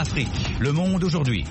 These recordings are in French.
Afrique, le monde aujourd'hui.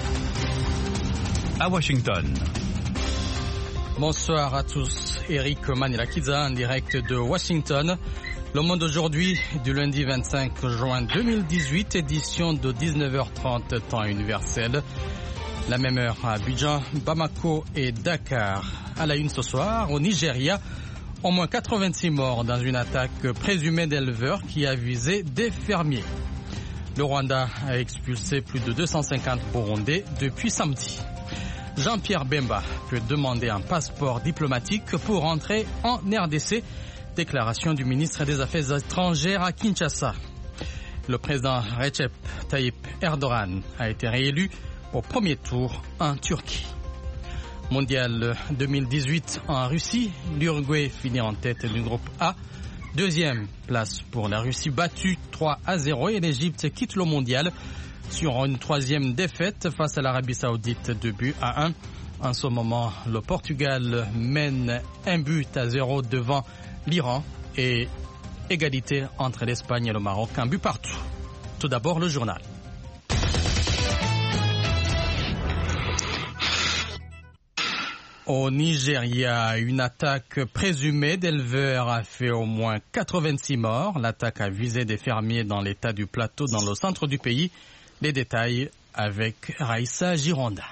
À Washington. Bonsoir à tous, Eric Manilakiza en direct de Washington. Le monde aujourd'hui du lundi 25 juin 2018, édition de 19h30 temps universel. La même heure à Abidjan, Bamako et Dakar. À la une ce soir, au Nigeria, au moins 86 morts dans une attaque présumée d'éleveurs qui a visé des fermiers. Le Rwanda a expulsé plus de 250 Burundais depuis samedi. Jean-Pierre Bemba peut demander un passeport diplomatique pour entrer en RDC. Déclaration du ministre des Affaires étrangères à Kinshasa. Le président Recep Tayyip Erdogan a été réélu au premier tour en Turquie. Mondial 2018 en Russie, l'Uruguay finit en tête du groupe A. Deuxième place pour la Russie battue 3-0 et l'Égypte quitte le mondial sur une troisième défaite face à l'Arabie Saoudite 2-1. En ce moment, le Portugal mène 1-0 devant l'Iran et égalité entre l'Espagne et le Maroc, 1 but partout. Tout d'abord, le journal. Au Nigeria, une attaque présumée d'éleveurs a fait au moins 86 morts. L'attaque a visé des fermiers dans l'état du Plateau, dans le centre du pays. Les détails avec Raïssa Gironda.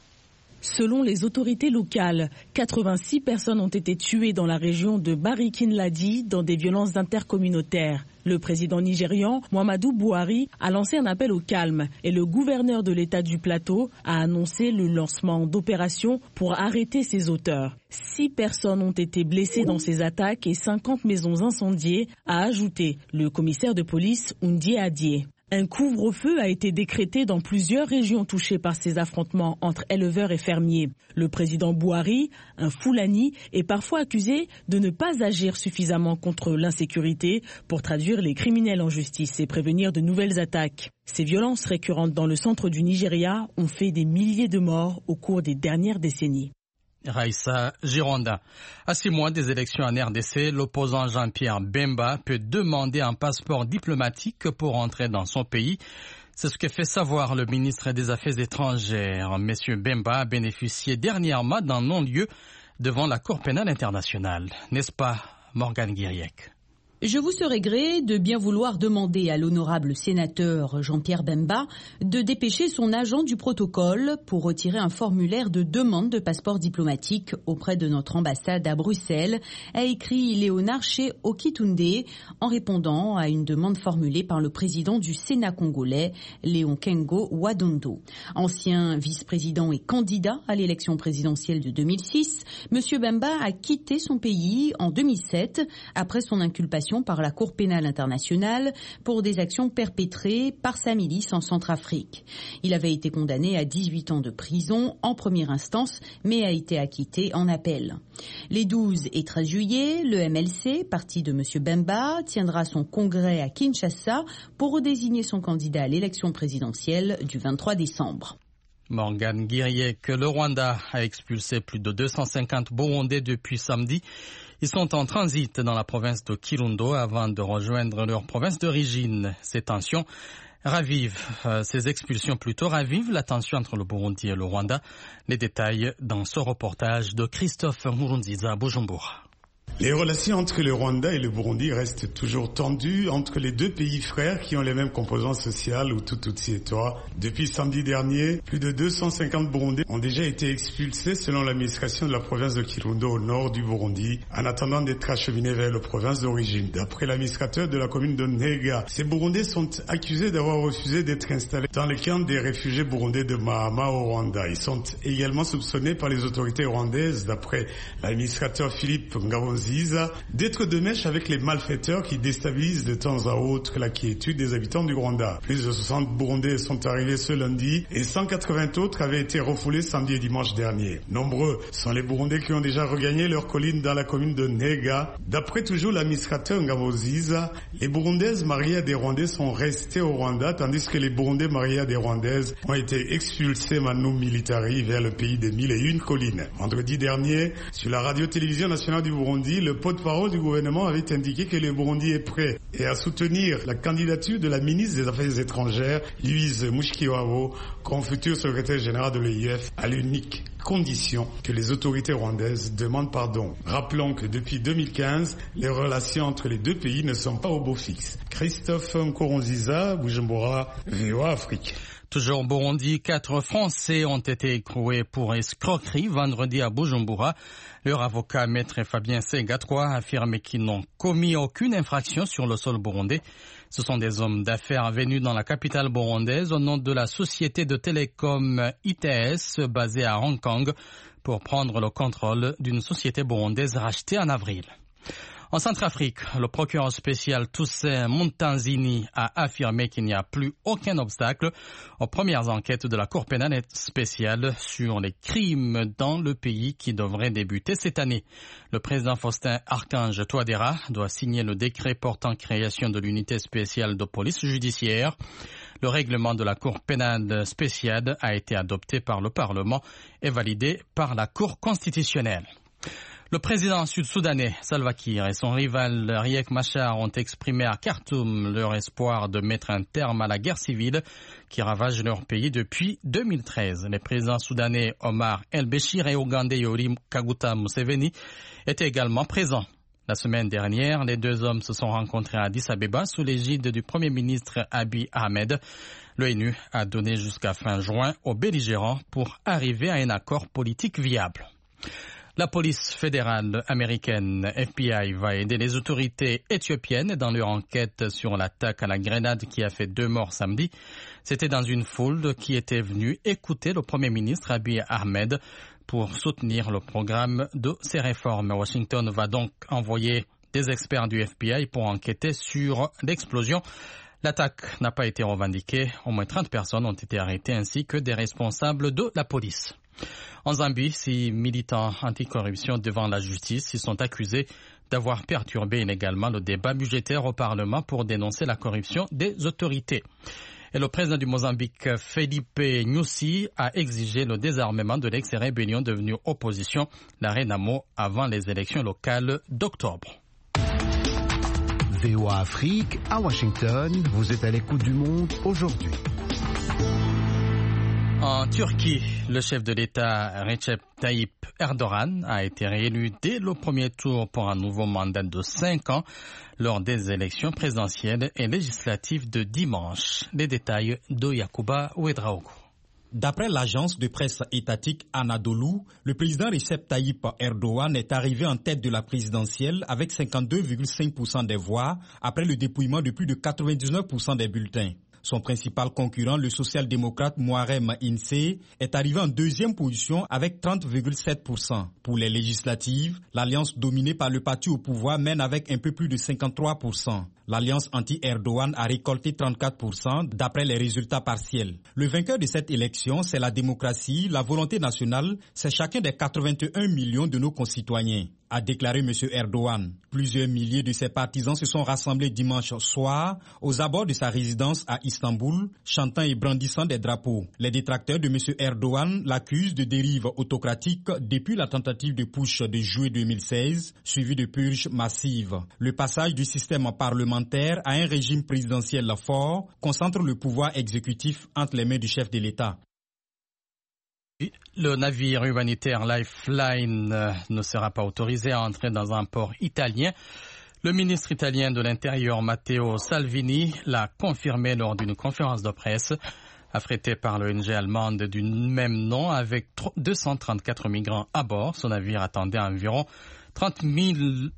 Selon les autorités locales, 86 personnes ont été tuées dans la région de Barikin-Ladi dans des violences intercommunautaires. Le président nigérian, Muhammadu Buhari, a lancé un appel au calme et le gouverneur de l'État du Plateau a annoncé le lancement d'opérations pour arrêter ses auteurs. 6 personnes ont été blessées dans ces attaques et 50 maisons incendiées, a ajouté le commissaire de police Oundie Adie. Un couvre-feu a été décrété dans plusieurs régions touchées par ces affrontements entre éleveurs et fermiers. Le président Buhari, un Fulani, est parfois accusé de ne pas agir suffisamment contre l'insécurité pour traduire les criminels en justice et prévenir de nouvelles attaques. Ces violences récurrentes dans le centre du Nigeria ont fait des milliers de morts au cours des dernières décennies. Raïssa Gironda. À 6 mois des élections en RDC, l'opposant Jean-Pierre Bemba peut demander un passeport diplomatique pour entrer dans son pays. C'est ce que fait savoir le ministre des Affaires étrangères. Monsieur Bemba a bénéficié dernièrement d'un non-lieu devant la Cour pénale internationale. N'est-ce pas, Morgane Guiriec? Je vous serai gré de bien vouloir demander à l'honorable sénateur Jean-Pierre Bemba de dépêcher son agent du protocole pour retirer un formulaire de demande de passeport diplomatique auprès de notre ambassade à Bruxelles, a écrit Léonard chez Okitunde en répondant à une demande formulée par le président du Sénat congolais, Léon Kengo Wadondo. Ancien vice-président et candidat à l'élection présidentielle de 2006, M. Bemba a quitté son pays en 2007 après son inculpation par la Cour pénale internationale pour des actions perpétrées par sa milice en Centrafrique. Il avait été condamné à 18 ans de prison en première instance, mais a été acquitté en appel. Les 12 et 13 juillet, le MLC, parti de M. Bemba, tiendra son congrès à Kinshasa pour désigner son candidat à l'élection présidentielle du 23 décembre. Morgane Guiriec, le Rwanda a expulsé plus de 250 Burundais depuis samedi. Ils sont en transit dans la province de Kirundo avant de rejoindre leur province d'origine. Ces tensions ravivent, ces expulsions plutôt ravivent la tension entre le Burundi et le Rwanda. Les détails dans ce reportage de Christophe Murunziza à Bujumbura. Les relations entre le Rwanda et le Burundi restent toujours tendues entre les deux pays frères qui ont les mêmes composantes sociales ou Tutsi et Twa. Depuis samedi dernier, plus de 250 Burundais ont déjà été expulsés selon l'administration de la province de Kirundo au nord du Burundi en attendant d'être acheminés vers la province d'origine. D'après l'administrateur de la commune de Ntega, ces Burundais sont accusés d'avoir refusé d'être installés dans le camp des réfugiés burundais de Mahama au Rwanda. Ils sont également soupçonnés par les autorités rwandaises, d'après l'administrateur Philippe Ngabonziza, d'être de mèche avec les malfaiteurs qui déstabilisent de temps à autre la quiétude des habitants du Rwanda. Plus de 60 Burundais sont arrivés ce lundi et 180 autres avaient été refoulés samedi et dimanche dernier. Nombreux sont les Burundais qui ont déjà regagné leur colline dans la commune de Ntega. D'après toujours l'administrateur Ngabonziza, les Burundaises mariées à des Rwandais sont restées au Rwanda tandis que les Burundais mariés à des Rwandaises ont été expulsés manu militari vers le pays des 1001 collines. Vendredi dernier, sur la radio-télévision nationale du Burundi, Burundi, le porte-parole du gouvernement avait indiqué que le Burundi est prêt et à soutenir la candidature de la ministre des Affaires étrangères, Louise Mushikiwabo, comme futur secrétaire général de l'EIF, à l'unique condition que les autorités rwandaises demandent pardon. Rappelons que depuis 2015, les relations entre les deux pays ne sont pas au beau fixe. Christophe Nkoronziza, Bujumbura, VOA Afrique. Toujours au Burundi, 4 Français ont été écroués pour escroquerie vendredi à Bujumbura. Leur avocat, maître Fabien Segatwa, a affirmé qu'ils n'ont commis aucune infraction sur le sol burundais. Ce sont des hommes d'affaires venus dans la capitale burundaise au nom de la société de télécom ITS basée à Hong Kong pour prendre le contrôle d'une société burundaise rachetée en avril. En Centrafrique, le procureur spécial Toussaint Montanzini a affirmé qu'il n'y a plus aucun obstacle aux premières enquêtes de la Cour pénale spéciale sur les crimes dans le pays qui devraient débuter cette année. Le président Faustin Archange Touadéra doit signer le décret portant création de l'unité spéciale de police judiciaire. Le règlement de la Cour pénale spéciale a été adopté par le Parlement et validé par la Cour constitutionnelle. Le président sud-soudanais Salva Kiir et son rival Riek Machar ont exprimé à Khartoum leur espoir de mettre un terme à la guerre civile qui ravage leur pays depuis 2013. Les présidents soudanais Omar El-Béchir et ougandais Yoweri Kaguta Museveni étaient également présents. La semaine dernière, les deux hommes se sont rencontrés à Addis Abeba sous l'égide du Premier ministre Abiy Ahmed. L'ONU a donné jusqu'à fin juin aux belligérants pour arriver à un accord politique viable. La police fédérale américaine FBI va aider les autorités éthiopiennes dans leur enquête sur l'attaque à la grenade qui a fait 2 morts samedi. C'était dans une foule qui était venue écouter le Premier ministre Abiy Ahmed pour soutenir le programme de ces réformes. Washington va donc envoyer des experts du FBI pour enquêter sur l'explosion. L'attaque n'a pas été revendiquée. Au moins 30 personnes ont été arrêtées ainsi que des responsables de la police. En Zambie, 6 militants anticorruption devant la justice, ils sont accusés d'avoir perturbé illégalement le débat budgétaire au Parlement pour dénoncer la corruption des autorités. Et le président du Mozambique, Felipe Nyusi, a exigé le désarmement de l'ex-rébellion devenue opposition, la Renamo, avant les élections locales d'octobre. VOA Afrique, à Washington, vous êtes à l'écoute du monde aujourd'hui. En Turquie, le chef de l'État Recep Tayyip Erdogan a été réélu dès le premier tour pour un nouveau mandat de 5 ans lors des élections présidentielles et législatives de dimanche. Les détails de Yacouba Ouedraogo. D'après l'agence de presse étatique Anadolu, le président Recep Tayyip Erdogan est arrivé en tête de la présidentielle avec 52,5% des voix après le dépouillement de plus de 99% des bulletins. Son principal concurrent, le social-démocrate Muharrem Ince, est arrivé en deuxième position avec 30,7%. Pour les législatives, l'alliance dominée par le parti au pouvoir mène avec un peu plus de 53%. L'alliance anti-Erdogan a récolté 34% d'après les résultats partiels. Le vainqueur de cette élection, c'est la démocratie, la volonté nationale, c'est chacun des 81 millions de nos concitoyens, a déclaré M. Erdogan. Plusieurs milliers de ses partisans se sont rassemblés dimanche soir aux abords de sa résidence à Istanbul, chantant et brandissant des drapeaux. Les détracteurs de M. Erdogan l'accusent de dérive autocratique depuis la tentative de putsch de juillet 2016, suivie de purges massives. Le passage du système parlementaire à un régime présidentiel fort concentre le pouvoir exécutif entre les mains du chef de l'État. Le navire humanitaire Lifeline ne sera pas autorisé à entrer dans un port italien. Le ministre italien de l'Intérieur Matteo Salvini l'a confirmé lors d'une conférence de presse. Affrété par l'ONG allemande du même nom avec 234 migrants à bord, ce navire attendait environ 30 miles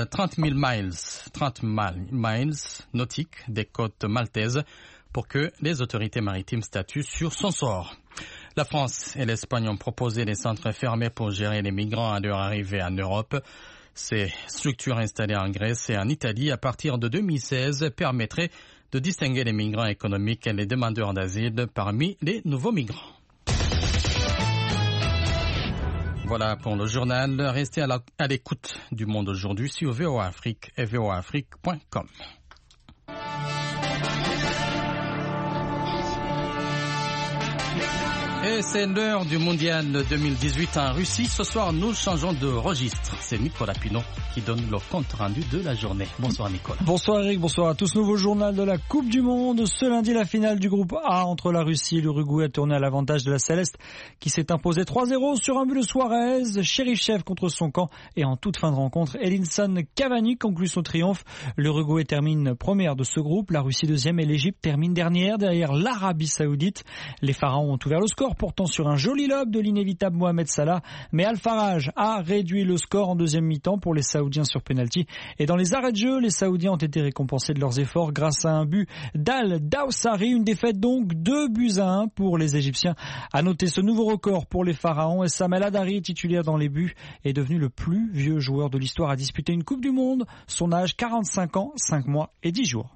nautiques des côtes maltaises pour que les autorités maritimes statuent sur son sort. La France et l'Espagne ont proposé des centres fermés pour gérer les migrants à leur arrivée en Europe. Ces structures installées en Grèce et en Italie à partir de 2016 permettraient de distinguer les migrants économiques et les demandeurs d'asile parmi les nouveaux migrants. Voilà pour le journal. Restez à l'écoute du Monde aujourd'hui sur VOA Afrique et voaafrique.com. Et Et c'est l'heure du Mondial 2018 en Russie. Ce soir, nous changeons de registre. C'est Nicolas Pinot qui donne le compte rendu de la journée. Bonsoir Nicolas. Bonsoir Eric, bonsoir à tous. Nouveau journal de la Coupe du Monde. Ce lundi, la finale du groupe A entre la Russie et l'Uruguay a tourné à l'avantage de la Céleste qui s'est imposée 3-0 sur un but de Suarez. Cherichev contre son camp et en toute fin de rencontre, Edinson Cavani conclut son triomphe. L'Uruguay termine première de ce groupe, la Russie deuxième et l'Égypte termine dernière derrière l'Arabie Saoudite. Les Pharaons ont ouvert le score pourtant sur un joli lob de l'inévitable Mohamed Salah, mais Al-Faraj a réduit le score en deuxième mi-temps pour les Saoudiens sur pénalty. Et dans les arrêts de jeu, les Saoudiens ont été récompensés de leurs efforts grâce à un but d'Al-Dawsari, une défaite donc 2-1 pour les Égyptiens. À noter ce nouveau record pour les Pharaons et Samel Adari, titulaire dans les buts, est devenu le plus vieux joueur de l'histoire à disputer une Coupe du Monde. Son âge 45 ans, 5 mois et 10 jours.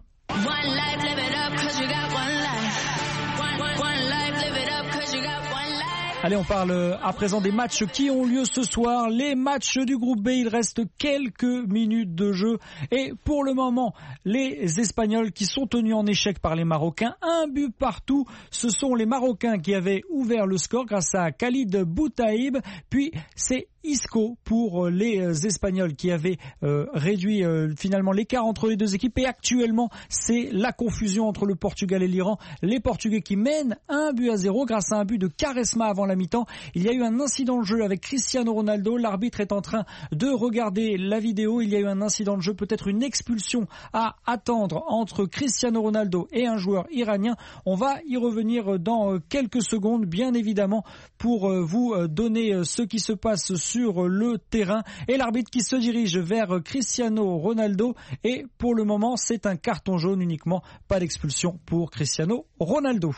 Allez, on parle à présent des matchs qui ont lieu ce soir. Les matchs du groupe B, il reste quelques minutes de jeu. Et pour le moment, les Espagnols qui sont tenus en échec par les Marocains, un but partout. Ce sont les Marocains qui avaient ouvert le score grâce à Khalid Boutaïb. Puis c'est Isco pour les Espagnols qui avaient réduit finalement l'écart entre les deux équipes. Et actuellement, c'est la confusion entre le Portugal et l'Iran. Les Portugais qui mènent 1-0 grâce à un but de Quaresma avant la mi-temps. Il y a eu un incident de jeu avec Cristiano Ronaldo. L'arbitre est en train de regarder la vidéo. Il y a eu un incident de jeu, peut-être une expulsion à attendre entre Cristiano Ronaldo et un joueur iranien. On va y revenir dans quelques secondes, bien évidemment, pour vous donner ce qui se passe sur le terrain. Et l'arbitre qui se dirige vers Cristiano Ronaldo. Et pour le moment, c'est un carton jaune uniquement, pas d'expulsion pour Cristiano Ronaldo.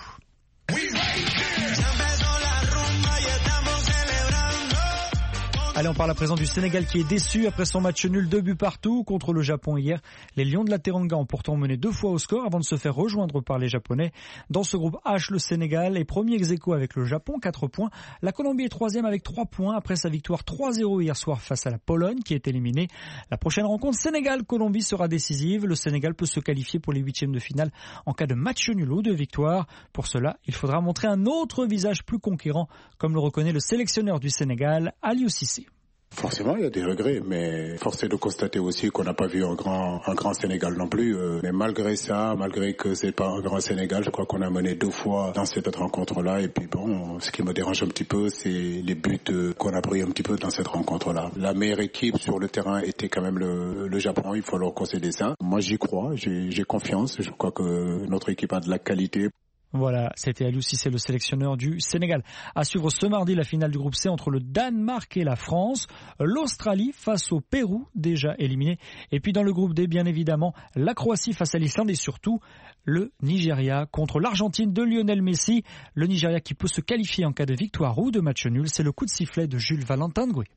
Allez, on parle à présent du Sénégal qui est déçu après son match nul 2 buts partout contre le Japon hier. Les Lions de la Teranga ont pourtant mené 2 fois au score avant de se faire rejoindre par les Japonais. Dans ce groupe H, le Sénégal est premier ex-aequo avec le Japon, 4 points. La Colombie est troisième avec 3 points après sa victoire 3-0 hier soir face à la Pologne qui est éliminée. La prochaine rencontre Sénégal-Colombie sera décisive. Le Sénégal peut se qualifier pour les huitièmes de finale en cas de match nul ou de victoire. Pour cela, il faudra montrer un autre visage plus conquérant, comme le reconnaît le sélectionneur du Sénégal, Aliou Cissé. Forcément, il y a des regrets, mais force est de constater aussi qu'on n'a pas vu un grand Sénégal non plus. Mais malgré ça, malgré que c'est pas un grand Sénégal, je crois qu'on a mené 2 fois dans cette rencontre-là. Et puis bon, ce qui me dérange un petit peu, c'est les buts qu'on a pris un petit peu dans cette rencontre-là. La meilleure équipe sur le terrain était quand même le Japon, il faut leur concéder ça. Moi, j'y crois, j'ai confiance. Je crois que notre équipe a de la qualité. Voilà, c'était Aliou Cissé, le sélectionneur du Sénégal. À suivre ce mardi la finale du groupe C entre le Danemark et la France, l'Australie face au Pérou, déjà éliminé, et puis dans le groupe D, bien évidemment, la Croatie face à l'Islande et surtout le Nigeria contre l'Argentine de Lionel Messi. Le Nigeria qui peut se qualifier en cas de victoire ou de match nul, c'est le coup de sifflet de Jules Valentin Goué.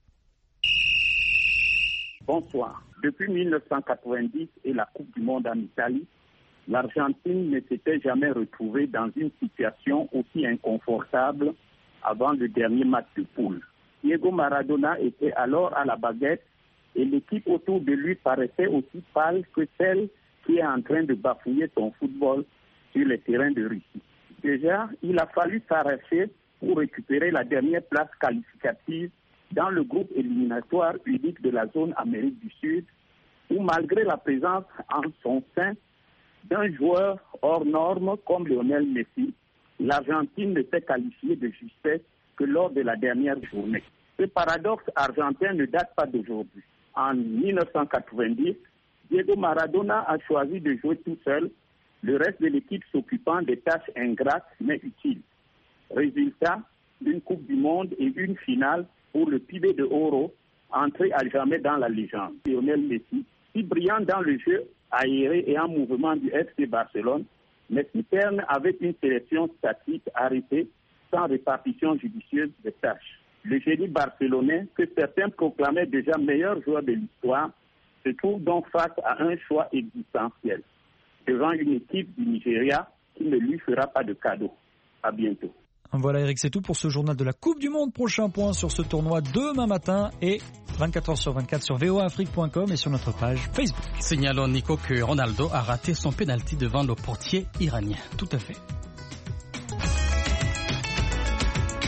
Bonsoir. Depuis 1990 et la Coupe du Monde en Italie, l'Argentine ne s'était jamais retrouvée dans une situation aussi inconfortable avant le dernier match de poule. Diego Maradona était alors à la baguette et l'équipe autour de lui paraissait aussi pâle que celle qui est en train de bafouiller son football sur les terrains de Russie. Déjà, il a fallu s'arracher pour récupérer la dernière place qualificative dans le groupe éliminatoire unique de la zone Amérique du Sud, où malgré la présence en son sein d'un joueur hors norme comme Lionel Messi, l'Argentine ne s'est qualifiée de justesse que lors de la dernière journée. Ce paradoxe argentin ne date pas d'aujourd'hui. En 1990, Diego Maradona a choisi de jouer tout seul, le reste de l'équipe s'occupant des tâches ingrates mais utiles. Résultat, une Coupe du Monde et une finale pour le Pibe de Oro, entré à jamais dans la légende. Lionel Messi, si brillant dans le jeu aéré et en mouvement du FC Barcelone, Messi terne avec une sélection statique arrêtée sans répartition judicieuse des tâches. Le génie barcelonais, que certains proclamaient déjà meilleur joueur de l'histoire, se trouve donc face à un choix existentiel, devant une équipe du Nigeria qui ne lui fera pas de cadeau. À bientôt. Voilà Eric, c'est tout pour ce journal de la Coupe du Monde. Prochain point sur ce tournoi demain matin et 24h/24 sur voaafrique.com et sur notre page Facebook. Signalons Nico que Ronaldo a raté son pénalty devant le portier iranien. Tout à fait.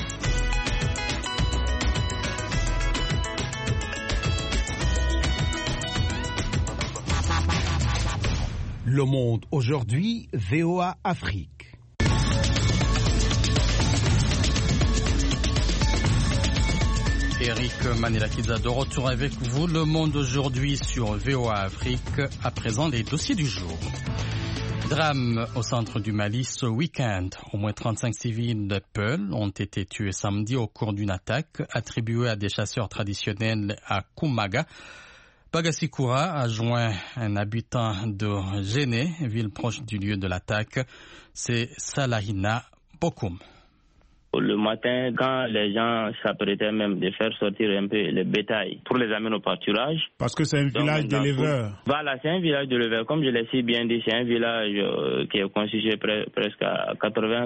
Le Monde aujourd'hui, VOA Afrique. Eric Manilakidza de retour avec vous. Le Monde aujourd'hui sur VOA Afrique. À présent, les dossiers du jour. Drame au centre du Mali ce week-end. Au moins 35 civils de Peul ont été tués samedi au cours d'une attaque attribuée à des chasseurs traditionnels à Koumaga. Pagasikura a joint un habitant de Géné, ville proche du lieu de l'attaque. C'est Salahina Bokoum. Le matin, quand les gens s'apprêtaient même de faire sortir un peu le bétail pour les amener au pâturage. Parce que c'est un village d'éleveurs. Voilà, c'est un village d'éleveurs. Comme je l'ai si bien dit, c'est un village qui est constitué presque à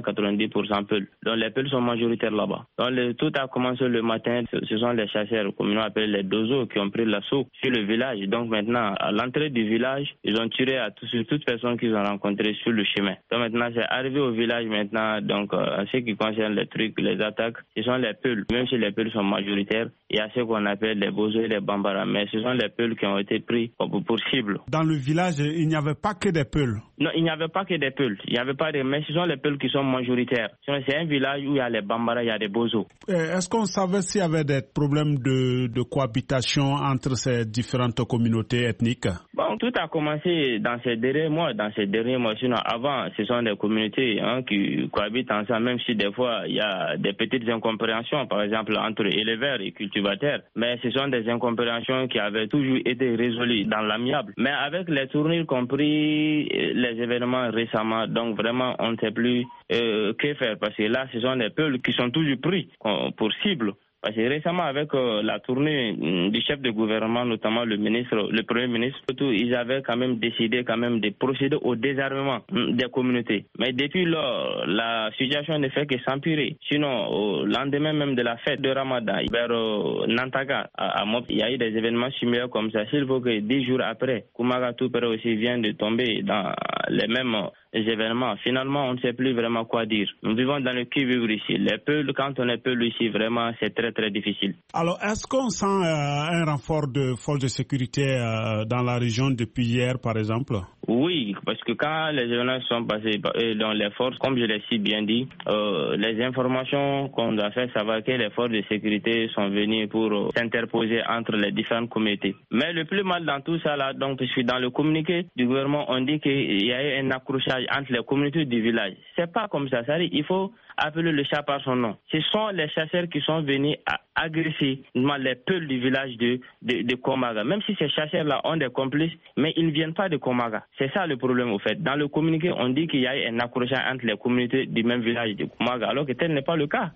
80-90% Peuls. Donc les Peuls sont majoritaires là-bas. Donc tout a commencé le matin. Ce sont les chasseurs, comme nous appelons les dozos, qui ont pris l'assaut sur le village. Donc maintenant, à l'entrée du village, ils ont tiré sur toute personne qu'ils ont rencontrée sur le chemin. Donc maintenant, c'est arrivé au village maintenant. Donc en ce qui concerne les attaques, ce sont les Peuls. Même si les Peuls sont majoritaires, il y a ce qu'on appelle les Bozos et les Bambara. Mais ce sont les Peuls qui ont été pris pour cible. Dans le village, il n'y avait pas que des Peuls. Non, il n'y avait pas que des Peuls. Il n'y avait pas mais ce sont les Peuls qui sont majoritaires. C'est un village où il y a les Bambara, il y a des Bozos. Est-ce qu'on savait s'il y avait des problèmes de cohabitation entre ces différentes communautés ethniques? Bon, tout a commencé dans ces derniers mois. Sinon, avant, ce sont des communautés qui cohabitent ensemble, même si des fois, il y a des petites incompréhensions, par exemple, entre éleveurs et cultivateurs. Mais ce sont des incompréhensions qui avaient toujours été résolues dans l'amiable. Mais avec les tournures compris, les événements récemment, donc vraiment, on ne sait plus que faire. Parce que là, ce sont des peuples qui sont toujours pris pour cible. Parce que récemment, avec la tournée du chef de gouvernement, notamment le premier ministre, ils avaient quand même décidé de procéder au désarmement des communautés. Mais depuis lors, la situation ne fait que s'empirer. Sinon, au lendemain même de la fête de Ramadan, vers Nantaga, à Mop, il y a eu des événements similaires comme ça. S'il faut que 10 jours après, Koumaga Toupere aussi vient de tomber dans les mêmes événements. Finalement, on ne sait plus vraiment quoi dire. Nous vivons dans le qui-vivre ici. Les Peuls, quand on est Peul ici, vraiment, c'est très très difficile. Alors, est-ce qu'on sent un renfort de forces de sécurité dans la région depuis hier, par exemple? Oui, parce que quand les événements sont passés dans les forces, comme je l'ai si bien dit, les informations qu'on doit faire savoir que les forces de sécurité sont venues pour s'interposer entre les différentes communautés. Mais le plus mal dans tout ça, là, donc, puisque dans le communiqué du gouvernement, on dit qu'il y a eu un accrochage entre les communautés du village. C'est pas comme ça. Ça dit, il faut appeler le chat par son nom. Ce sont les chasseurs qui sont venus à agresser les Peuls du village de Koumaga. Même si ces chasseurs-là ont des complices, mais ils ne viennent pas de Koumaga. C'est ça le problème au fait. Dans le communiqué, on dit qu'il y a un accrochage entre les communautés du même village de Koumaga, alors que tel n'est pas le cas.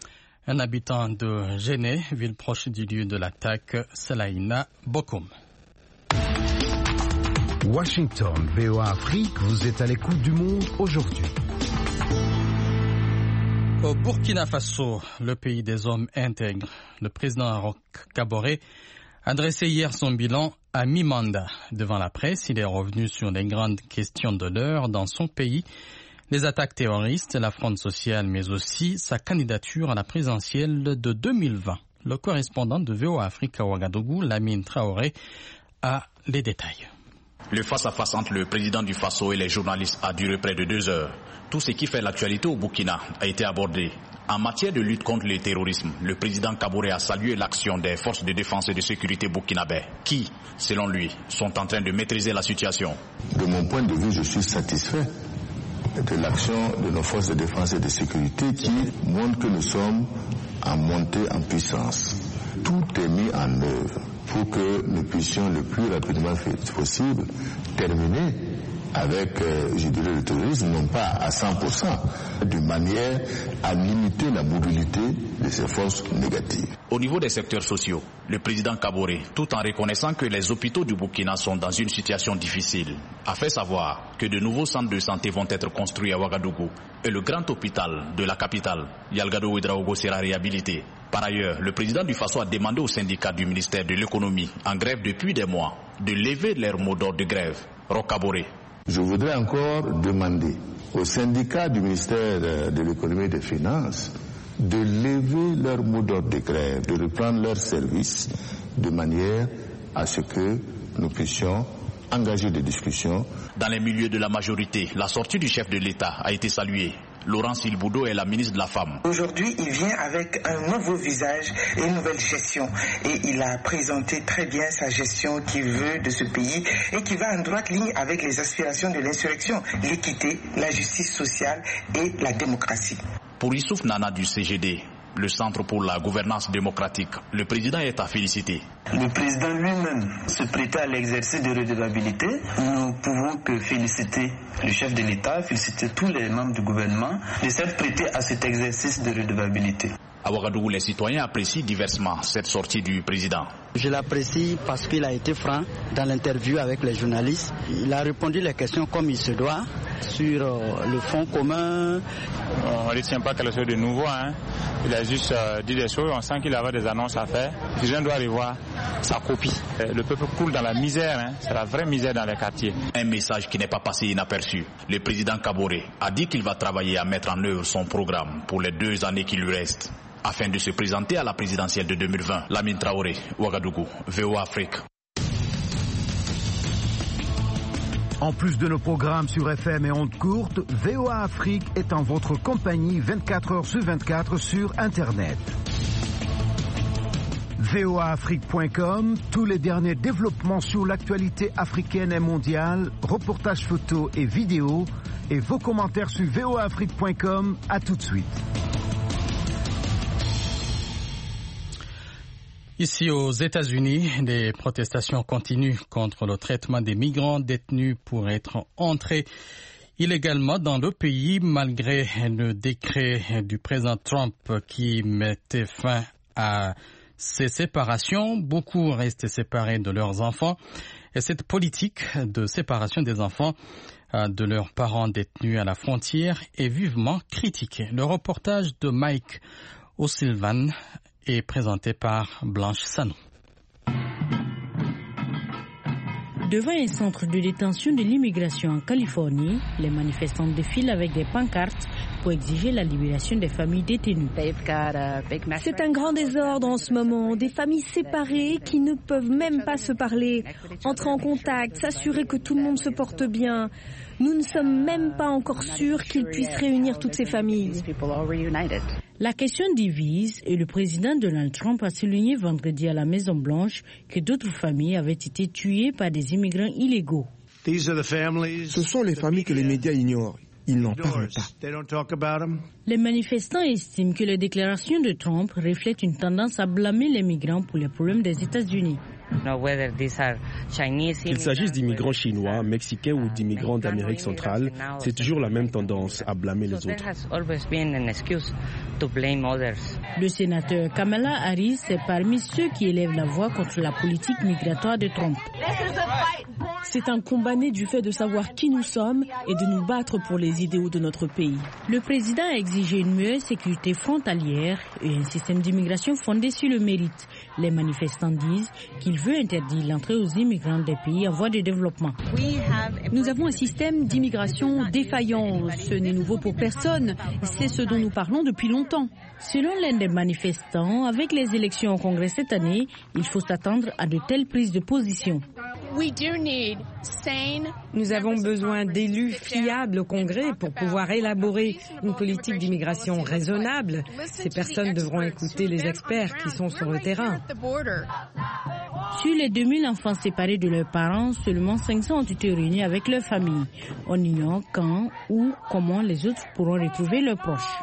Un habitant de Géné, ville proche du lieu de l'attaque, Salahina Bokoum. Washington, VOA Afrique, vous êtes à l'écoute du monde aujourd'hui. Au Burkina Faso, le pays des hommes intègres, le président Roch Kaboré a dressé hier son bilan à mi-mandat. Devant la presse, il est revenu sur les grandes questions de l'heure dans son pays, les attaques terroristes, la fronde sociale, mais aussi sa candidature à la présidentielle de 2020. Le correspondant de VOA Afrique à Ouagadougou, Lamine Traoré, a les détails. Le face-à-face entre le président du Faso et les journalistes a duré près de 2 heures. Tout ce qui fait l'actualité au Burkina a été abordé. En matière de lutte contre le terrorisme, le président Kaboré a salué l'action des forces de défense et de sécurité burkinabais qui, selon lui, sont en train de maîtriser la situation. De mon point de vue, je suis satisfait de l'action de nos forces de défense et de sécurité qui montre que nous sommes en montée en puissance. Tout est mis en œuvre pour que nous puissions le plus rapidement possible terminer avec, je dirais, le terrorisme, non pas à 100%, de manière à limiter la mobilité de ces forces négatives. Au niveau des secteurs sociaux, le président Kaboré, tout en reconnaissant que les hôpitaux du Burkina sont dans une situation difficile, a fait savoir que de nouveaux centres de santé vont être construits à Ouagadougou et le grand hôpital de la capitale, Yalgado Ouedraogo, sera réhabilité. Par ailleurs, le président du Faso a demandé aux syndicats du ministère de l'économie, en grève depuis des mois, de lever leur mot d'ordre de grève. Roch Kaboré. Je voudrais encore demander aux syndicats du ministère de l'économie et des finances de lever leur mot d'ordre de grève, de reprendre leur service de manière à ce que nous puissions engager des discussions. Dans les milieux de la majorité, la sortie du chef de l'État a été saluée. Laurence Ilboudo est la ministre de la Femme. Aujourd'hui, il vient avec un nouveau visage et une nouvelle gestion. Et il a présenté très bien sa gestion qu'il veut de ce pays et qui va en droite ligne avec les aspirations de l'insurrection, l'équité, la justice sociale et la démocratie. Pour Youssouf Nana du CGD, le Centre pour la gouvernance démocratique, le président est à féliciter. Le président lui-même se prêtait à l'exercice de redevabilité. Nous ne pouvons que féliciter le chef de l'État, féliciter tous les membres du gouvernement de s'être prêtés à cet exercice de redevabilité. À Ouagadougou, les citoyens apprécient diversement cette sortie du président. Je l'apprécie parce qu'il a été franc dans l'interview avec les journalistes. Il a répondu les questions comme il se doit sur le fonds commun. On ne retient pas quelque chose de nouveau. Il a juste dit des choses. On sent qu'il avait des annonces à faire. Les gens doivent aller voir sa copie. Le peuple coule dans la misère. C'est la vraie misère dans les quartiers. Un message qui n'est pas passé inaperçu. Le président Kaboré a dit qu'il va travailler à mettre en œuvre son programme pour les 2 années qui lui restent, afin de se présenter à la présidentielle de 2020. Lamine Traoré, Ouagadougou, VOA Afrique. En plus de nos programmes sur FM et ondes courtes, VOA Afrique est en votre compagnie 24 heures sur 24 sur Internet. voaafrique.com, tous les derniers développements sur l'actualité africaine et mondiale, reportages photos et vidéos, et vos commentaires sur voaafrique.com. À tout de suite. Ici aux États-Unis, des protestations continuent contre le traitement des migrants détenus pour être entrés illégalement dans le pays malgré le décret du président Trump qui mettait fin à ces séparations. Beaucoup restent séparés de leurs enfants et cette politique de séparation des enfants de leurs parents détenus à la frontière est vivement critiquée. Le reportage de Mike O'Sullivan est présenté par Blanche Sanou. Devant un centre de détention de l'immigration en Californie, les manifestants défilent avec des pancartes pour exiger la libération des familles détenues. C'est un grand désordre en ce moment. Des familles séparées qui ne peuvent même pas se parler, entrer en contact, s'assurer que tout le monde se porte bien. Nous ne sommes même pas encore sûrs qu'ils puissent réunir toutes ces familles. La question divise et le président Donald Trump a souligné vendredi à la Maison-Blanche que d'autres familles avaient été tuées par des immigrants illégaux. Ce sont les familles que les médias ignorent. Ils n'en parlent pas. Les manifestants estiment que les déclarations de Trump reflètent une tendance à blâmer les migrants pour les problèmes des États-Unis. Qu'il s'agisse d'immigrants chinois, mexicains ou d'immigrants d'Amérique centrale, c'est toujours la même tendance à blâmer les autres. Le sénateur Kamala Harris est parmi ceux qui élèvent la voix contre la politique migratoire de Trump. C'est un combat né du fait de savoir qui nous sommes et de nous battre pour les idéaux de notre pays. Le président a exigé une meilleure sécurité frontalière et un système d'immigration fondé sur le mérite. Les manifestants disent qu'il veut interdire l'entrée aux immigrants des pays en voie de développement. Nous avons un système d'immigration défaillant. Ce n'est nouveau pour personne. C'est ce dont nous parlons depuis longtemps. Selon l'un des manifestants, avec les élections au Congrès cette année, il faut s'attendre à de telles prises de position. Nous avons besoin d'élus fiables au Congrès pour pouvoir élaborer une politique d'immigration raisonnable. Ces personnes devront écouter les experts qui sont sur le terrain. Sur les 2000 enfants séparés de leurs parents, seulement 500 ont été réunis avec leurs familles. On ignore quand ou comment les autres pourront retrouver leurs proches.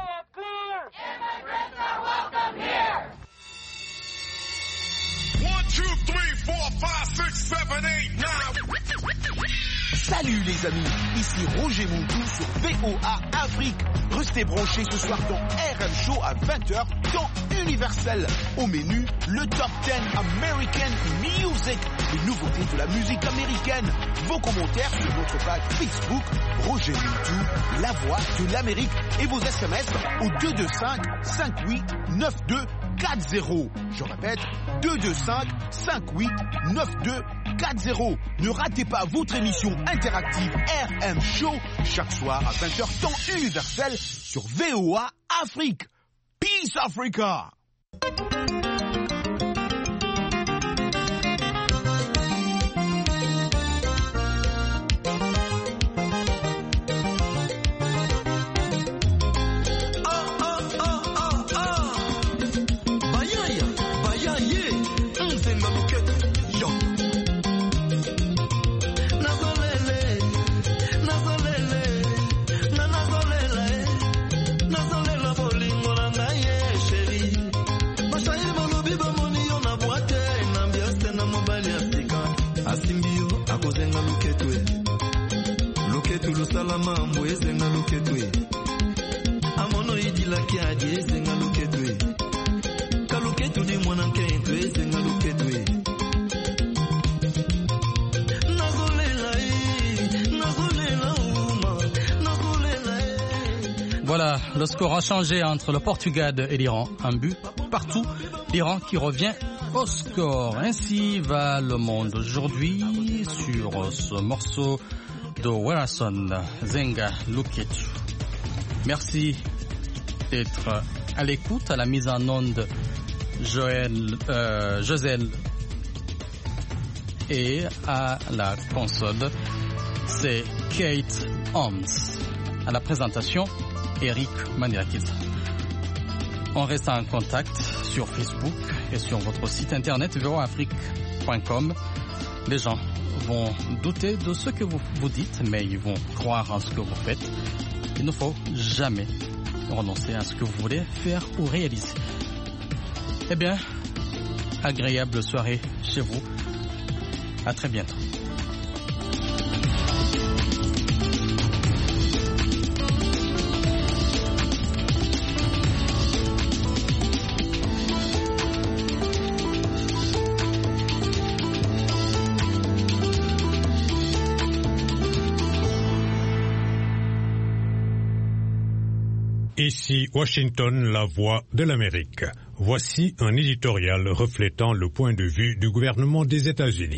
Salut les amis, ici Roger Mountou sur VOA Afrique. Restez branchés ce soir dans RM Show à 20h dans Universel. Au menu, le Top 10 American Music, les nouveautés de la musique américaine. Vos commentaires sur notre page Facebook, Roger Mountou, la voix de l'Amérique, et vos SMS au 225 58 92 40. Je répète, 225 58 92 40. Ne ratez pas votre émission interactive RM Show chaque soir à 20h temps universel sur VOA Afrique. Peace Africa! Voilà, le score a changé entre le Portugal et l'Iran. Un but partout. L'Iran qui revient au score. Ainsi va le monde aujourd'hui sur ce morceau de Werason, Zenga Luketu. Merci d'être à l'écoute, à la mise en onde Joselle et à la console, c'est Kate Holmes. À la présentation, Eric Manirakis. On reste en contact sur Facebook et sur votre site internet voaafrique.com. Les gens vont douter de ce que vous dites, mais ils vont croire en ce que vous faites. Il ne faut jamais renoncer à ce que vous voulez faire ou réaliser. Eh bien, agréable soirée chez vous. À très bientôt. Ici Washington, la voix de l'Amérique. Voici un éditorial reflétant le point de vue du gouvernement des États-Unis.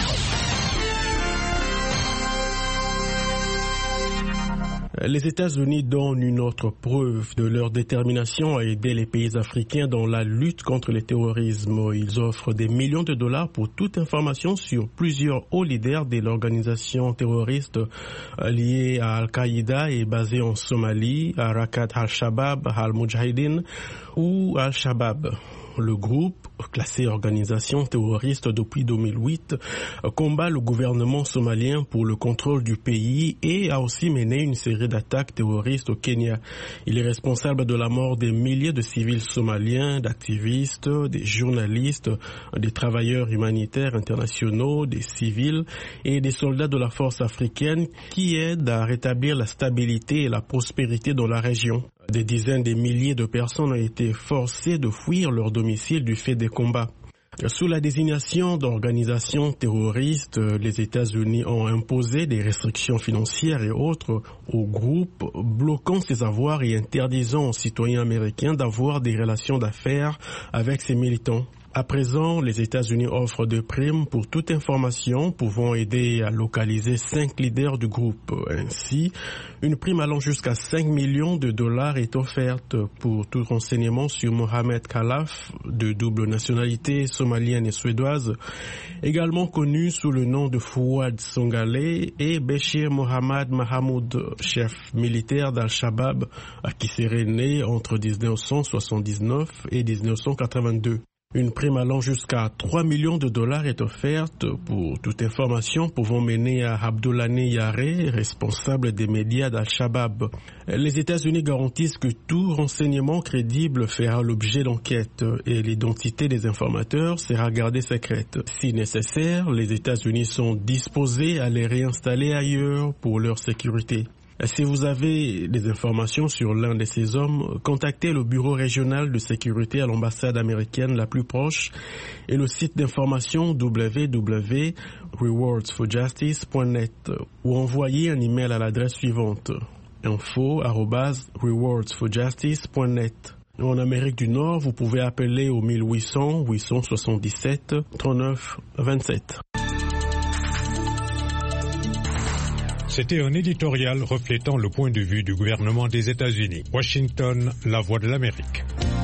Les États-Unis donnent une autre preuve de leur détermination à aider les pays africains dans la lutte contre le terrorisme. Ils offrent des millions de dollars pour toute information sur plusieurs hauts leaders de l'organisation terroriste liée à Al-Qaïda et basée en Somalie, Harakat al-Shabaab, al-Mujahideen ou al-Shabaab. Le groupe, classé organisation terroriste depuis 2008, combat le gouvernement somalien pour le contrôle du pays et a aussi mené une série d'attaques terroristes au Kenya. Il est responsable de la mort des milliers de civils somaliens, d'activistes, des journalistes, des travailleurs humanitaires internationaux, des civils et des soldats de la force africaine qui aident à rétablir la stabilité et la prospérité dans la région. Des dizaines de milliers de personnes ont été forcées de fuir leur domicile du fait des combats. Sous la désignation d'organisations terroristes, les États-Unis ont imposé des restrictions financières et autres au groupe, bloquant ses avoirs et interdisant aux citoyens américains d'avoir des relations d'affaires avec ces militants. À présent, les États-Unis offrent des primes pour toute information pouvant aider à localiser 5 leaders du groupe. Ainsi, une prime allant jusqu'à 5 millions de dollars est offerte pour tout renseignement sur Mohamed Khalaf, de double nationalité somalienne et suédoise, également connu sous le nom de Fouad Songale, et Béchir Mohamed Mahamoud, chef militaire d'Al-Shabaab, qui serait né entre 1979 et 1982. Une prime allant jusqu'à 3 millions de dollars est offerte pour toute information pouvant mener à Abdoulaye Yare, responsable des médias d'Al-Shabaab. Les États-Unis garantissent que tout renseignement crédible fera l'objet d'enquête et l'identité des informateurs sera gardée secrète. Si nécessaire, les États-Unis sont disposés à les réinstaller ailleurs pour leur sécurité. Si vous avez des informations sur l'un de ces hommes, contactez le bureau régional de sécurité à l'ambassade américaine la plus proche et le site d'information www.rewardsforjustice.net ou envoyez un email à l'adresse suivante info@rewardsforjustice.net. En Amérique du Nord, vous pouvez appeler au 1800 877 39 27. C'était un éditorial reflétant le point de vue du gouvernement des États-Unis. Washington, la voix de l'Amérique.